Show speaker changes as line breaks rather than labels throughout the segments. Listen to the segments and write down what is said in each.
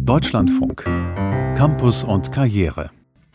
Deutschlandfunk. Campus und Karriere.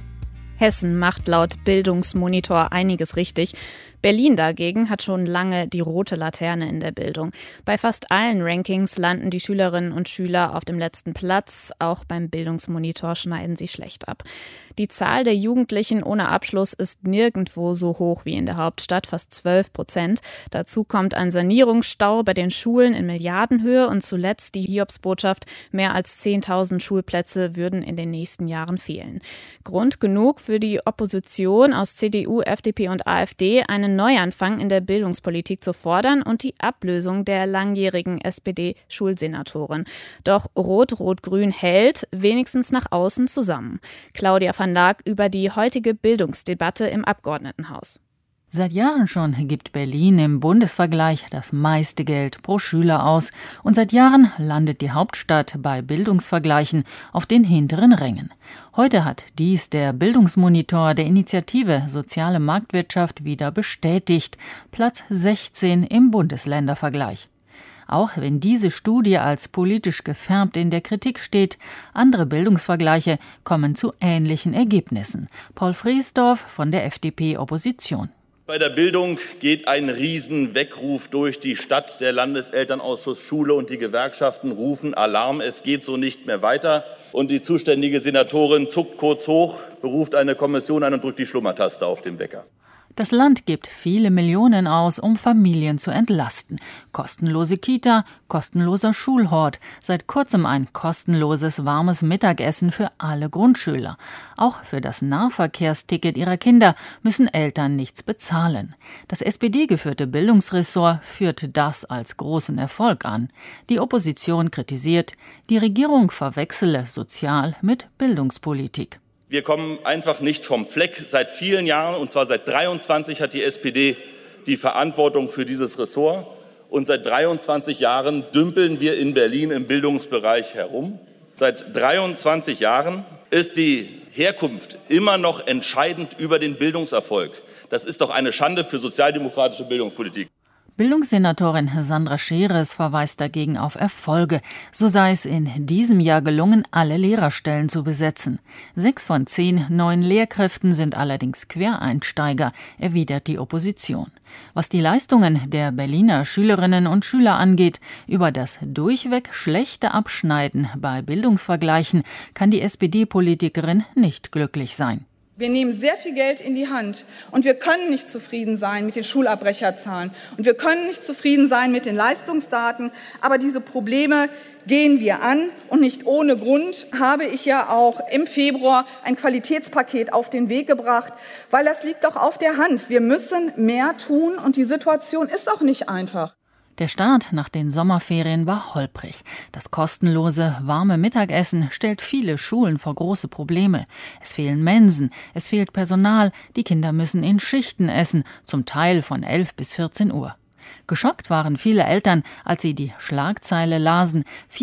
Hessen macht laut Bildungsmonitor einiges richtig. Berlin dagegen hat schon lange die rote Laterne in der Bildung. Bei fast allen Rankings landen die Schülerinnen und Schüler auf dem letzten Platz. Auch beim Bildungsmonitor schneiden sie schlecht ab. Die Zahl der Jugendlichen ohne Abschluss ist nirgendwo so hoch wie in der Hauptstadt, fast 12%. Dazu kommt ein Sanierungsstau bei den Schulen in Milliardenhöhe und zuletzt die Hiobsbotschaft, mehr als 10.000 Schulplätze würden in den nächsten Jahren fehlen. Grund genug für die Opposition aus CDU, FDP und AfD, einen Neuanfang in der Bildungspolitik zu fordern und die Ablösung der langjährigen SPD-Schulsenatorin. Doch Rot-Rot-Grün hält, wenigstens nach außen, zusammen. Claudia van Laak über die heutige Bildungsdebatte im Abgeordnetenhaus.
Seit Jahren schon gibt Berlin im Bundesvergleich das meiste Geld pro Schüler aus. Und seit Jahren landet die Hauptstadt bei Bildungsvergleichen auf den hinteren Rängen. Heute hat dies der Bildungsmonitor der Initiative Soziale Marktwirtschaft wieder bestätigt. Platz 16 im Bundesländervergleich. Auch wenn diese Studie als politisch gefärbt in der Kritik steht, andere Bildungsvergleiche kommen zu ähnlichen Ergebnissen. Paul Friesdorf von der FDP-Opposition.
Bei der Bildung geht ein Riesenweckruf durch die Stadt. Der Landeselternausschuss Schule und die Gewerkschaften rufen Alarm. Es geht so nicht mehr weiter. Und die zuständige Senatorin zuckt kurz hoch, beruft eine Kommission ein und drückt die Schlummertaste auf dem Wecker.
Das Land gibt viele Millionen aus, um Familien zu entlasten. Kostenlose Kita, kostenloser Schulhort, seit kurzem ein kostenloses warmes Mittagessen für alle Grundschüler. Auch für das Nahverkehrsticket ihrer Kinder müssen Eltern nichts bezahlen. Das SPD-geführte Bildungsressort führt das als großen Erfolg an. Die Opposition kritisiert, die Regierung verwechsele Sozial- mit Bildungspolitik.
Wir kommen einfach nicht vom Fleck. Seit vielen Jahren, und zwar seit 23, hat die SPD die Verantwortung für dieses Ressort. Und seit 23 Jahren dümpeln wir in Berlin im Bildungsbereich herum. Seit 23 Jahren ist die Herkunft immer noch entscheidend über den Bildungserfolg. Das ist doch eine Schande für sozialdemokratische Bildungspolitik.
Bildungssenatorin Sandra Scheres verweist dagegen auf Erfolge. So sei es in diesem Jahr gelungen, alle Lehrerstellen zu besetzen. 6 von 10 neuen Lehrkräften sind allerdings Quereinsteiger, erwidert die Opposition. Was die Leistungen der Berliner Schülerinnen und Schüler angeht, über das durchweg schlechte Abschneiden bei Bildungsvergleichen kann die SPD-Politikerin nicht glücklich sein.
Wir nehmen sehr viel Geld in die Hand und wir können nicht zufrieden sein mit den Schulabbrecherzahlen und wir können nicht zufrieden sein mit den Leistungsdaten, aber diese Probleme gehen wir an und nicht ohne Grund habe ich ja auch im Februar ein Qualitätspaket auf den Weg gebracht, weil das liegt doch auf der Hand. Wir müssen mehr tun und die Situation ist auch nicht einfach.
Der Start nach den Sommerferien war holprig. Das kostenlose, warme Mittagessen stellt viele Schulen vor große Probleme. Es fehlen Mensen, es fehlt Personal, die Kinder müssen in Schichten essen, zum Teil von 11 bis 14 Uhr. Geschockt waren viele Eltern, als sie die Schlagzeile lasen,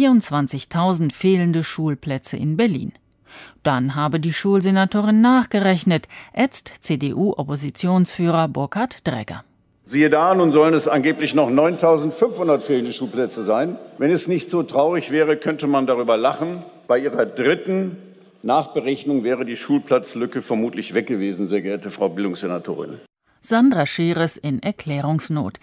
24.000 fehlende Schulplätze in Berlin. Dann habe die Schulsenatorin nachgerechnet, ätzt CDU-Oppositionsführer Burkhard Dregger.
Siehe da, nun sollen es angeblich noch 9.500 fehlende Schulplätze sein. Wenn es nicht so traurig wäre, könnte man darüber lachen. Bei Ihrer dritten Nachberechnung wäre die Schulplatzlücke vermutlich weg gewesen, sehr geehrte Frau Bildungssenatorin.
Sandra Scheres in Erklärungsnot.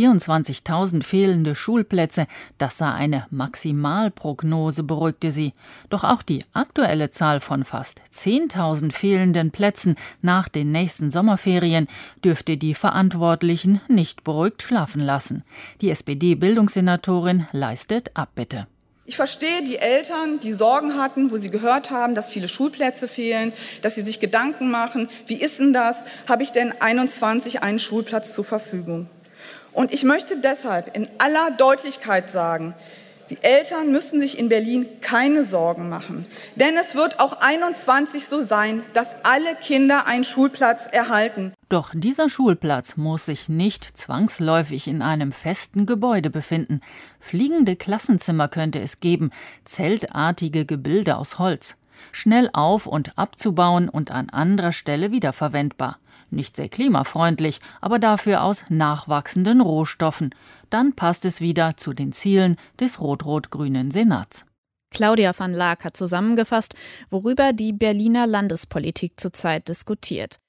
24.000 fehlende Schulplätze, das sei eine Maximalprognose, beruhigte sie. Doch auch die aktuelle Zahl von fast 10.000 fehlenden Plätzen nach den nächsten Sommerferien dürfte die Verantwortlichen nicht beruhigt schlafen lassen. Die SPD-Bildungssenatorin leistet Abbitte.
Ich verstehe die Eltern, die Sorgen hatten, wo sie gehört haben, dass viele Schulplätze fehlen, dass sie sich Gedanken machen, wie ist denn das? Habe ich denn 21 einen Schulplatz zur Verfügung? Und ich möchte deshalb in aller Deutlichkeit sagen, die Eltern müssen sich in Berlin keine Sorgen machen. Denn es wird auch 21 so sein, dass alle Kinder einen Schulplatz erhalten.
Doch dieser Schulplatz muss sich nicht zwangsläufig in einem festen Gebäude befinden. Fliegende Klassenzimmer könnte es geben, zeltartige Gebilde aus Holz. Schnell auf- und abzubauen und an anderer Stelle wiederverwendbar. Nicht sehr klimafreundlich, aber dafür aus nachwachsenden Rohstoffen. Dann passt es wieder zu den Zielen des rot-rot-grünen Senats.
Claudia van Laak hat zusammengefasst, worüber die Berliner Landespolitik zurzeit diskutiert.